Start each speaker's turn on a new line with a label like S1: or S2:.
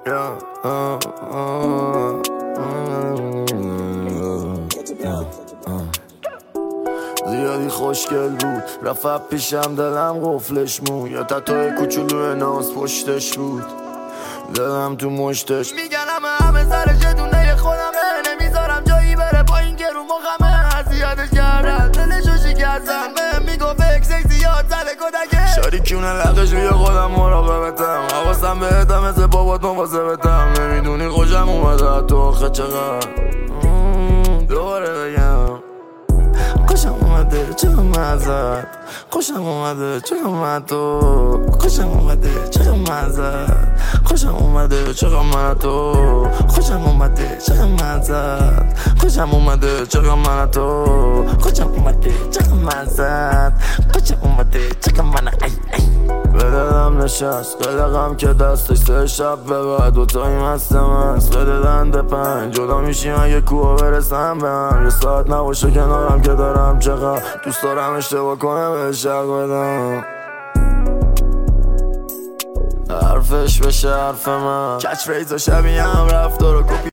S1: زیادی خوشگل بود، رفت پیشم دلم قفلش مون، یه تتوی کوچولو ناز پشتش بود، دلم تو مشتش. میگنم همه سرش دونه خودمه، نمیذارم جایی بره پایین که رو مخمه. اذیتش کردم دلشو شکستم، میگفت اکسک زیاد زده کدکه. شریکونه لقش روی خودم مراقبتم، حواسم بهتم مثل بابات مواظبتم. نمیدونی خوشم اومده تو آخه چقدر. دوباره بگم خوشم اومده چقدر مزد، خوشم اومده چقدر من تو، خوشم اومده چقدر مزد، خوشم اومده چقدر من تو، خوشم اومده چقدر مزد، خوشم اومده چقدر من تو، خوشم اومده چقدر مزد، خوشم اومده چقدر من به دلم نشست قلقم که دستش سه شب به بعد دوتایی مستم است. به دلنده 5 جدا میشیم اگه کوه برسم به هم، یه ساعت نباشه کنارم که دارم چقدر دوست دارم اشتباه کنم بهش حق بدم، حرفش بشه حرف من. کچ فریز و شبیه هم رفتار و کپی